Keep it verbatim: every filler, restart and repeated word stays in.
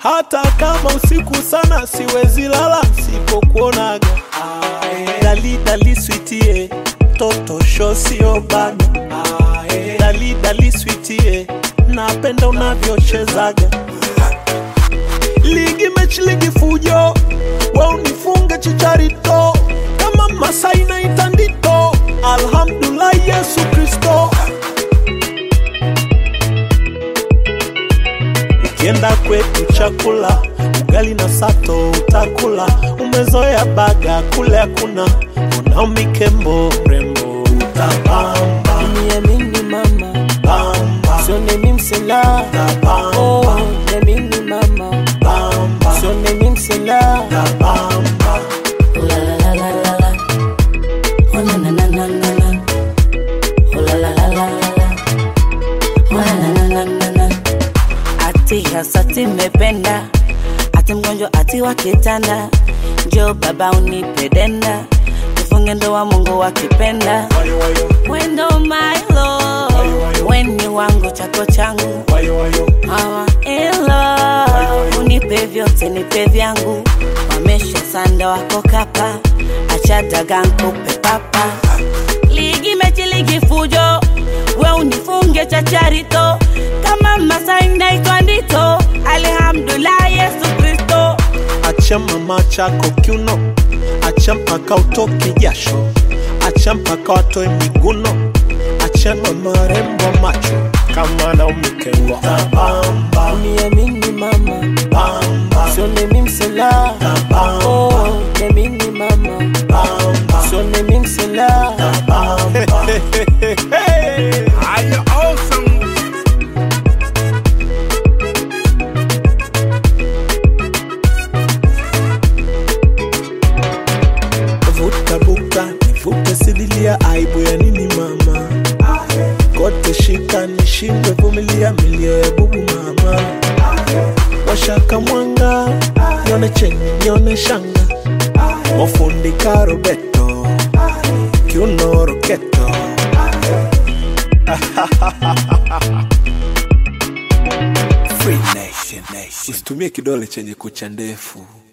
Hata kama usiku sana siwezi lala sipokuonaga. Dali dali sweetie, toto show sio bana. Dali dali sweetie, napenda unavyochezaga. Ligi mechi ligi fujo, wewe unifunge chicharito. Kama Masai na itandito, alhamdulillah Yesu Kristo. Ukienda kwetu chakula, ugali na sato utakula. Umezoea baga kule hakuna, Naomi Kembo rembo utabamba. Niamini mama, bamba. So nemi msela, utabamba. Oh, niamini mama, bamba. So nemi msela, utabamba. la la la la la la, oh na na na na na na, oh la la la la la la, oh na na na na na. Ati hasati mependa, ati mgonjwa ati wakitanda. Njoo baba unipedenda, tufunge ndoa Mungu wakipenda. Wendo my love, weni wangu chako changu. Hawa in love, unipe vyote nipe vyangu. Wamesha sanda wako kapa, acha daga nkupe papa. Ligi mechi ligi fujo, we unifunge chacharito. Kama Masai na itwandito, alhamdulillah Yesu Kristo. Acha mama chako kiuno, acha mpaka utoke jasho. Acha mpaka watoe miguno, acha mama rembo macho. Kama Naomi Kembo utabamba. Niamini mama, bamba. So nemi msela, utabamba. Oh, niamini mama, bamba. So nemi msela, utabamba. Are you awesome? Vuta buka, nivute sidilia, aibu ya nini mama? Kote shika nishindwe vumilia, milio ya bubu mama. Washaka mwanga, nione chenye nione shanga. Mofundi karobeto, kiuno roketo. Free Nation, Nation. Usitumie kidole chenye kucha ndefu.